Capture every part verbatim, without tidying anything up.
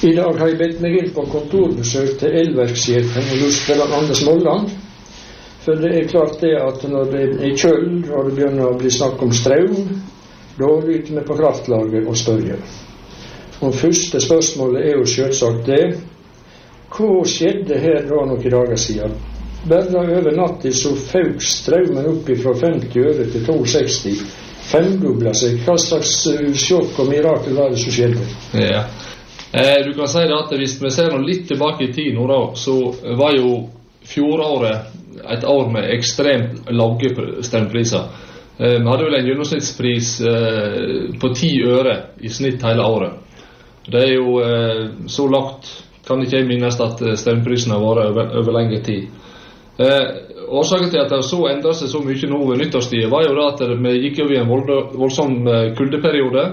I dag har jeg bedt meg inn på kontorbesøk til elverkssjefen i Lusteland, Anders Molland. For det er klart det at når det er kjøld og det begynner å bli snakk om strøm, da lytter vi på kraftlaget og spørger. Og første spørsmålet er jo selvsagt det: hva skjedde her da noen dager siden? Bare over natten så føk strømmen opp fra femti øre til to seksti. Femdoblet seg. Hva slags sjokk og mirakel var det som skjedde? Ja. Eh, du kan si det at hvis vi ser noe litt tilbake i tid nå da, så var jo fjoråret et år med ekstremt lave strømpriser. Eh, vi hadde vel en gjennomsnittspris eh, på ti øre i snitt hele året. Det er jo eh, så lagt, kan ikke jeg minnes at strømprisen har vært over, over lengre tid. Eh, årsaken til at det så endret seg så mye nå ved nyttårstid var jo da at vi gikk over i en vold, voldsom kuldeperiode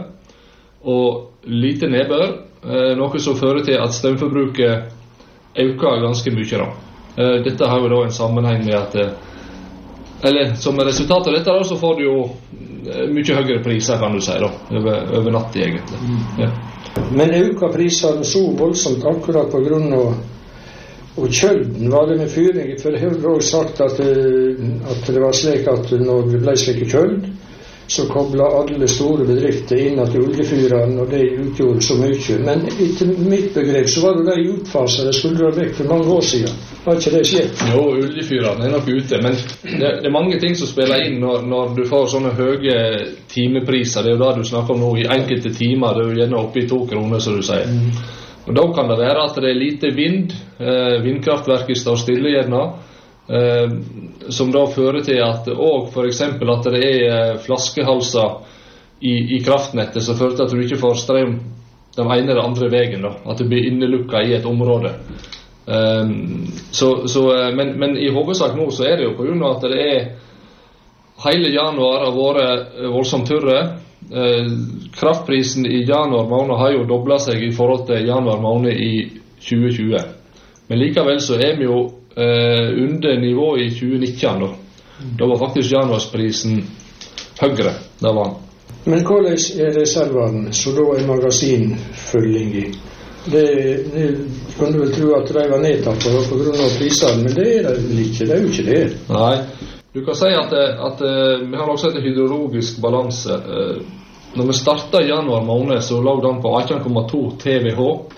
og lite nedbør, eh, noe som fører til at strømforbruket øker ganske mye da. Eh, dette har jo da en sammenheng med at eh, eller som resultat av dette da, så får du jo mye høyere priser, kan du si da, over, over natt egentlig. Mm. Ja. Men øker prisene så voldsomt akkurat på grunn av og kjølden var det med fyring? For jeg har også sagt at, at det var slik at når det ble slik kjøld, så koblet alle store bedrifter inn til oljefyrene, og det utgjorde så mye. Men etter mitt begrep så var det de utfaset, det skulle dra vekk for mange år siden. Har ikke det skjedd? Jo, oljefyrene er nok ute, men det, det er mange ting som spiller inn når, når du får sånne høye timepriser. Det er jo da du snakker om nå i enkelte timer, det er jo gjerne oppe i to kroner, som du sier. Mm. Og da kan det være at det er lite vind, eh, vindkraftverket står stille gjerne, eh, som da fører til at, og for eksempel at det er eh, flaskehalser i, i kraftnettet, som fører til at du ikke får strøm den ene eller andre veien da, at du blir innelukket i et område. Eh, så, så, men, men i hovedsak nå så er det jo på grunn av at det er hele januar har vært voldsomt tørre. Eh, kraftprisen i januar måned har jo doblet seg i forhold til januar måned i tjue tjue, men likevel så er vi jo eh, under nivået i tjue nitten da. Da var faktisk januarsprisen høyere, det var han. Men hvordan er reservene så da er magasinfylling i? Det, det kan du vel tro at de var nedtatt på, på grunn av prisene, men det er det ikke, det er jo ikke det. Nei. Du kan si at, at vi har også et hydrologisk balanse. Når vi startet i januar måned, så lå den på atten komma to terawattimer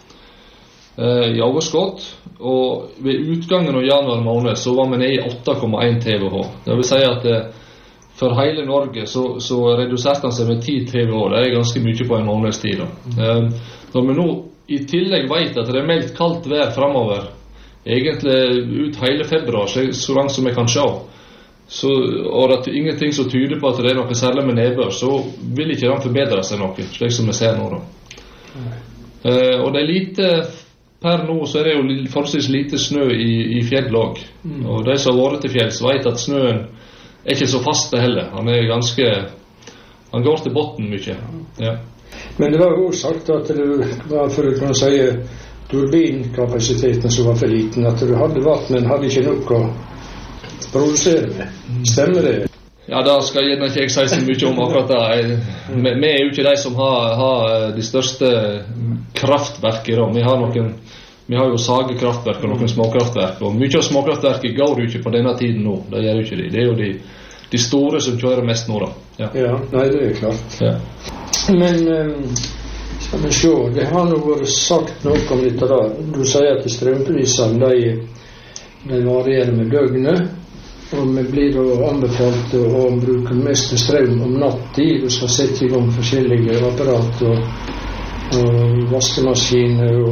i overskott, og ved utgangen av januar måned så var vi nede i åtte komma en terawattimer. Det vil si at for hele Norge så, så reduserte den seg med ti terawattimer. Det er ganske mye på en måneds tid. Mm. Når vi nå i tillegg vet at det er meldt kaldt vær fremover, egentlig ut hele februar, så langt som vi kan se, så, og at ingenting som tyder på at det er noe særlig med nedbør, så vil ikke den forbedre seg noe, slik som vi ser nå da. Mm. Uh, og det er lite, per nå så er det jo forholdsvis lite snø i, i fjelllag, mm. og de som har vært til fjells vet at snøen er ikke så fast heller, han er ganske, han går til botten mye. Ja. Men det var jo også sagt at det var, for å kunne si, turbinkapasiteten som var for liten, at du hadde vatt, men hadde ikke nok å produsere med. Stemmer det? Ja, da skal gjerne ikke jeg si så mye om akkurat det. Vi er jo ikke de som har, har de største kraftverkene. Vi har noen, vi har jo sagekraftverk og noen småkraftverk, og mye av småkraftverket går jo ikke på denne tiden nå. Det gjør jo ikke de. Det er jo de, de store som kjører mest nå da. Ja, ja, nei, det er klart. Ja. Men um, skal vi se, det har nå vært sagt noe om dette da. Du sier at strømprisene de, de varierer med døgnet, og vi blir da anbefalt å bruke mest strøm om natten. Du skal sette i gang forskjellige apparat og, og vaskemaskiner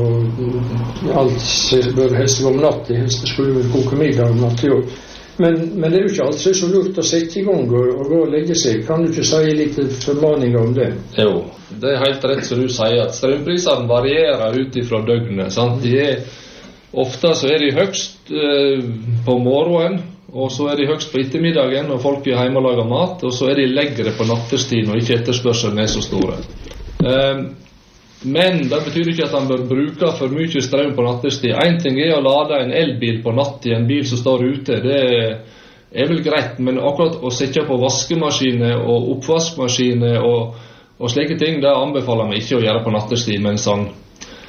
og alt bør helst om natten. Helst skulle vi koke middag om natten. Men, men det er jo ikke alt så lurt å sette i gang og, og gå og legge seg. Kan du ikke si litt formaninger om det? Jo, det er helt rett som du sier, at strømprisene varierer ut ifra døgnet. Sant? De er, ofte så er de høgst eh, på morgenen, og så er de høgst på ettermiddagen når folk er hjemme og lager mat, og så er de leggere på nattestid når ikke etterspørselen er så store. Um, men det betyr ikke at han bør bruke for mye strøm på nattestid. En ting er å lade en elbil på natt i en bil som står ute, det er vel greit, men akkurat å sette på vaskemaskiner og oppvaskmaskiner og, og slike ting, det anbefaler vi ikke å gjøre på nattestid mens han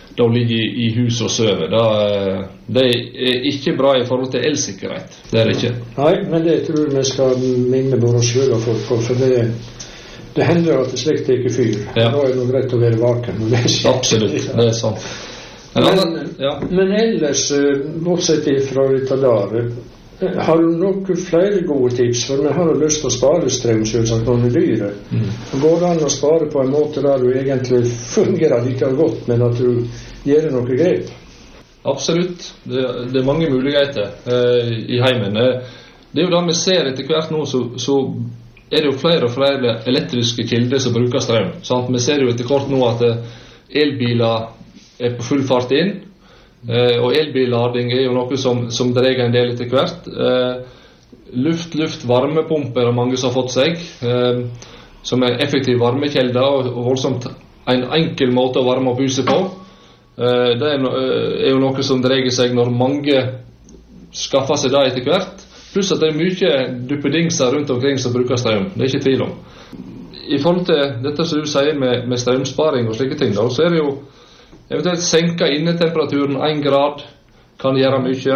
da ligger i, i hus og søver. Da, det er ikke bra i forhold til elsikkerhet. Det er det ikke. Nei, men det tror jeg vi skal minne både oss selv og folk på, for det, det hender at det slikt ikke fyr. Ja. Da er det greit å være vaken. Absolutt, det er sant. Men, men, ja. men ellers, bortsett fra dette der, har du nok flere gode tips? For vi har lyst til å spare strøm, selvsagt, når det er dyre. Mm. Går det an å spare på en måte der du egentlig fungerer like godt, men at du gjør noe grep? Absolutt. Det, det er mange muligheter eh, i heimen. Det er jo det vi ser etter hvert nå, så, så er det jo flere og flere elektriske kilder som bruker strøm. Sant? Vi ser jo etter hvert nå at elbiler er på full fart inn, eh, og elbillading er jo noe som, som dreier en del etter hvert. Eh, luft, luft, varmepumper er mange som har fått seg, eh, som er effektiv varmekjelder og, og voldsomt en enkel måte å varme opp huset på. Eh, det er, no, er jo noe som dreier seg når mange skaffer seg det etter hvert, pluss at det er mye duppedingser rundt omkring som bruker strøm, det er ikke tvil om. I forhold til dette som du sier med, med strømsparing og slike ting, da, så er det jo eventuelt senke innetemperaturen en grad kan gjøre mye.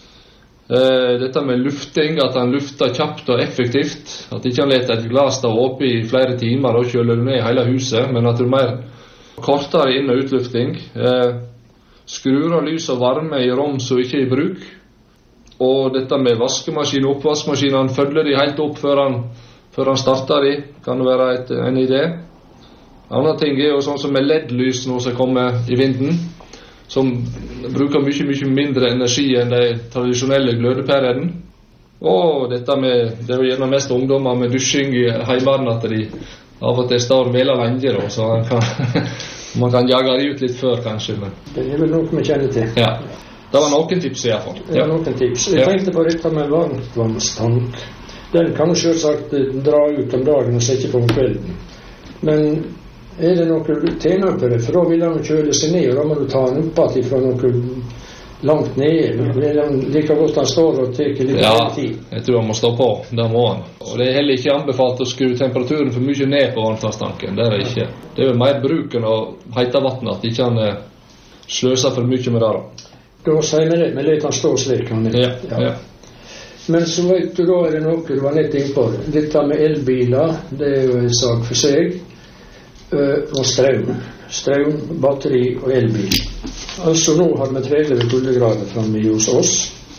Eh, dette med lufting, at han lufter kjapt og effektivt, at ikke han leter et glas da oppe i flere timer og kjøler ned hele huset, men at det er mer kortere inn- og utlufting. Eh, skrur av lys og varme i rom som ikke er i bruk. Og dette med vaskemaskin og oppvaskmaskin, han følger de helt opp før han, før han starter de, kan være et, en idé. Andre ting er jo sånn som med L E D-lys nå som kommer i vinden, som bruker mye, mye mindre energi enn de tradisjonelle glødepærene. Og dette med, det er jo gjerne mest ungdommer med dusjing i heimene at de av og til står vel av lenge, da, så man kan, man kan jage de ut litt før kanskje. Men. Det er vel noe vi kjenner til. Ja, det var noen tips i hvert fall. Det var noen tips. Jeg tenkte på dette med varmtvannstank. Den kan jo selvsagt dra ut om dagen og sette på om kvelden. Men er det noe du tjener på det? For da vil han kjøle seg ned, og da må du ta han opp at fra noe langt nede. Det er like godt han står og teker litt ja, tid. Jeg tror han må stå på. Det må han. Og det er heller ikke anbefalt å skru temperaturen for mye ned på varmtvannstanken. Det er det ikke. Det er jo mer bruken av heita vann at ikke han sløser for mye med det. Da sier vi det, men let han stå slik. Han ja, ja. Men så vet du, da er det noe du var nett inn på. Dette med elbiler, det er jo en sak for seg. Uh, og strøm. Strøm, batteri og elbil. Altså nå har vi tretti kuldegrader framme hos oss.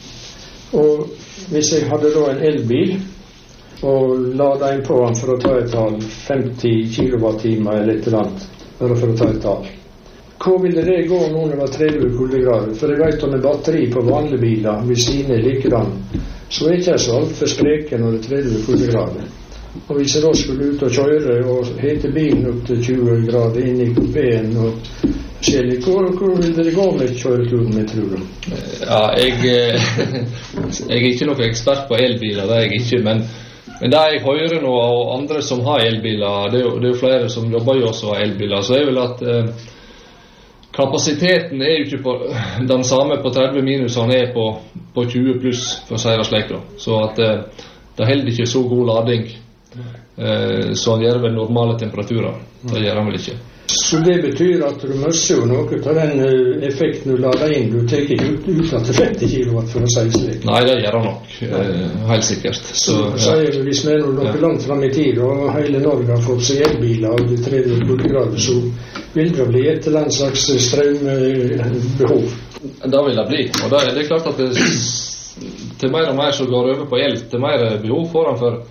Og hvis jeg hadde da en elbil og lada inn på den for å ta et tall femti kilowattimer eller et eller annet, bare for å ta et tall, hva ville det gå nå når det var tretti kuldegrader? For jeg vet om en batteri på vanlige biler hvis de er likedan, så er ikke jeg så alt for spreke når det er tretti kuldegrader. Og hvis jeg da skulle ut og kjøre og hete bilen opp til tjue grader inn i kupeen og forskjellig, hvor, hvor vil det gå med kjøreturen med, tror du? Ja, jeg, jeg er ikke noen ekspert på elbiler, det er jeg ikke, men, men det jeg hører nå av andre som har elbiler, det er jo, det er jo flere som jobber jo også av elbiler, så er vel at eh, kapasiteten er jo ikke på, den samme på tretti minus han er på, på tjue pluss, for å si det slik da. Så at eh, det holder ikke så god lading. Eh, så han gjør vel normale temperaturer. Det gjør han vel ikke. Så det betyr at du møsser jo noe av den effekten du lader inn. Du tar ikke ut, ut at det er femti kilowatt for å si slik. Nei, det gjør han nok, eh, helt sikkert. Så, så ja. Sier du, hvis vi er noe ja. langt frem i tid og hele Norge har fått seg elbiler og de tretti kuldegrader, så vil det bli et eller annet slags strømbehov. Det vil det bli, og det, det er klart at det, til mer og mer så går over på el, til mer behov for han for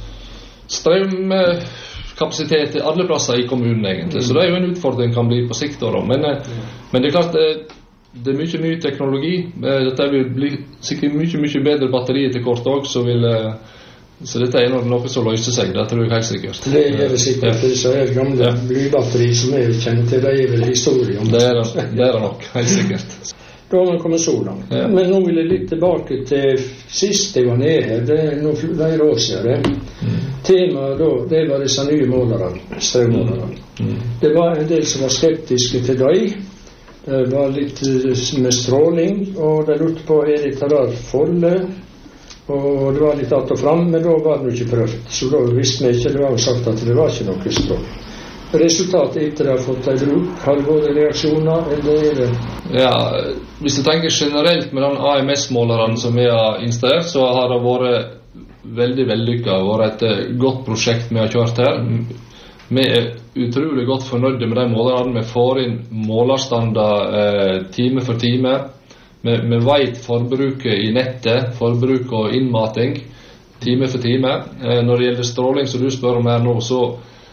strømkapasitet til alle plasser i kommunen egentlig, så det er jo en utfordring kan bli på sikt da, men, men det er klart det, det er mye ny teknologi, dette vil bli sikkert mye, mye bedre batteri til kort også, så, vil, så dette er noe som løser seg, det tror jeg helt sikkert. Det er det sikkert, ja. Så er det gamle ja. blybatteri som jeg kjenner til, det er vel historie om det. Er det, det er det nok, helt sikkert. Da har vi kommet så langt. Ja. Men nå vil jeg litt tilbake til sist jeg var nede her, det er noen flere år siden. Mm. Temaet da, det var disse nye målerne, strømmålerne. Mm. Det var en del som var skeptiske til dem. Det var litt med stråling, og de lurte på er det der folde, og det var litt att og fram, men da var det ikke prøvd. Så da visste vi ikke, det var jo sagt at det var ikke noe stråling. resultatet etter de har fått det i bruk? Har det vært reaksjoner, eller er det? Ja, hvis du tenker generelt med den A M S-måleren som vi har installert, så har det vært veldig vellykket. Det har vært et godt prosjekt vi har kjørt her. Vi er utrolig godt fornøyde med de målerne. Vi får inn målerstander eh, time for time. Vi, vi vet forbruket i nettet, forbruk og innmating, time for time. Eh, når det gjelder stråling, som du spør om her nå, så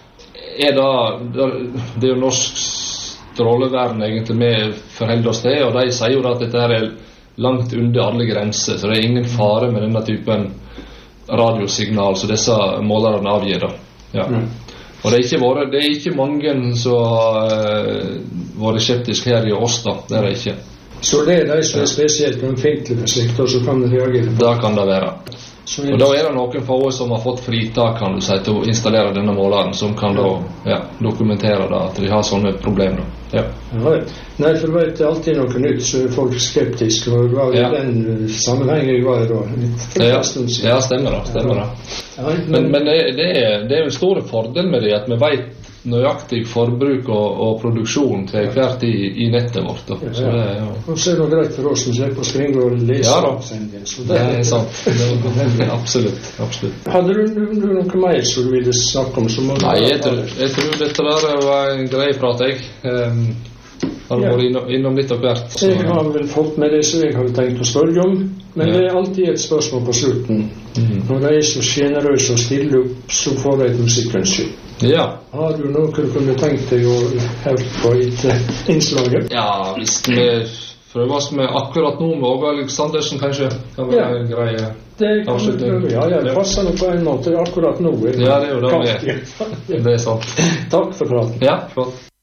er det, det er jo norsk strålevern egentlig vi forholder oss til, og de sier jo at dette er langt under alle grenser, så det er ingen fare med denne typen radiosignal som disse målerne avgir da. Ja. Mm. Og det er, ikke vært, det er ikke mange som har uh, vært skeptiske her i oss da, det er det ikke. Så det er de som er spesielt omfinklige for slikt, og så kan det reagere på? Da kan det være. Og da er det noen få som har fått fritak, kan du si, til å installere denne måleren, som kan da ja, dokumentere da, at de har sånne problemer. Ja. Ja, nei, for vet det er alltid noe nytt, så er folk skeptiske, og det var i ja. den sammenhengen jeg var i da. Ja, ja, stemmer da, stemmer da. Ja, men men, men det, det, er, det er jo en stor fordel med det, at vi vet nøyaktig forbruk og, og produksjon til hver tid i, i nettet vårt. Da. Ja, ja. Så det er jo... Og så er det greit for oss som ser på springe og lese. Ja da, det er sant. Det er absolutt, absolutt. Hadde du, du, du noe mer som du ville snakke om? Som Nei, jeg tror, jeg tror dette der var en grei prat, jeg. Um, har ja. vært innom, innom litt av hvert. Så... Jeg har vel fått med det som jeg har tenkt å spørre om, men ja. det er alltid et spørsmål på slutten. Mm. Når de er så generøse og stille opp, så får de et musikkønske. Ja. Har du noe du kunne tenkt deg å høre på etter innslaget? Ja, hvis vi prøver oss med akkurat nå med Åge Aleksandersen, kanskje kan være ja. en grei avslutning. Ja, ja, det passer nok på en måte akkurat nå. Ja, det er jo det. Det er sant. Takk for praten. Ja, flott.